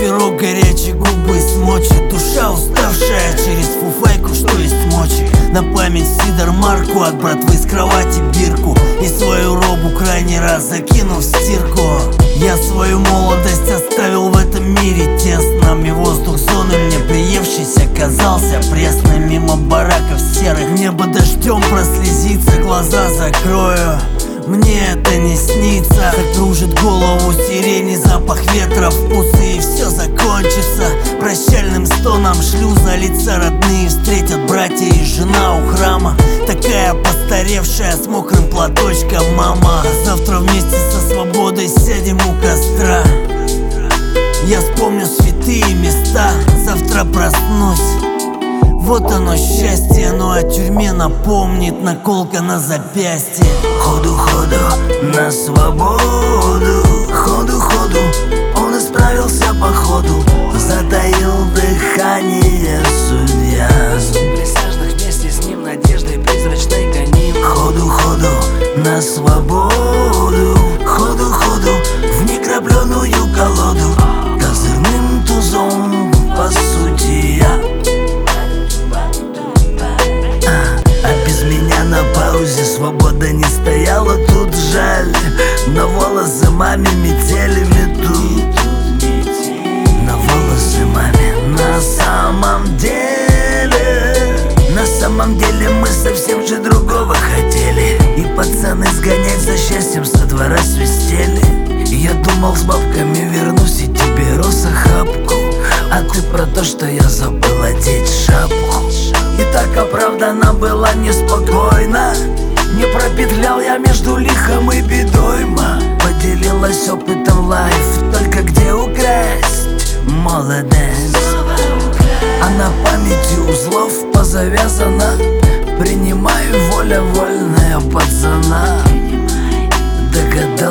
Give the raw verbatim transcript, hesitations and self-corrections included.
ветерок горячий губы смочит. Душа уставшая через фуфайку, что есть мочи. На память сидор марку, от братвы с кровати бирку. И свою робу крайний раз закинув в стирку. Я свою молодость оставил в этом мире тесном, и воздух зоны мне приевшийся казался пресным. Мимо бараков серых небо дождем прослезится, глаза закрою, мне это не снится. Закружит голову сирени, запах ветра, вкусы, и все закончится прощальным стоном шлюза. Лица родные встретят братья и жена у храма, такая постаревшая с мокрым платочком мама. Завтра вместе со свободой сядем у костра. Я вспомню святые места, завтра проснусь. Вот оно счастье, но о тюрьме напомнит наколка на запястье. Ходу-ходу на свободу, ходу-ходу он исправился по ходу. Затаил дыхание судья, присяжных вместе с ним надеждой призрачной гоним. Ходу-ходу на свободу, ходу-ходу в некропленую колоду. Козырным тузом по сути я, а без меня на паузе свобода не стояла тут, жаль. Но волосы маме метели метут, но волосы маме на самом деле. На самом деле мы совсем же другого хотели, и пацаны сгонять за счастьем со двора свистели. Я думал, с бабками вернусь и тебе роз охапку, а ты про то, что я забыл одеть шапку. И так оправдана была неспокойно, не пропетлял я между лихом и бедой, ма. Поделилась опытом лайф, только где украсть молодость. А на памяти узлов позавязана, принимаю воля вольная пацана. Догадалась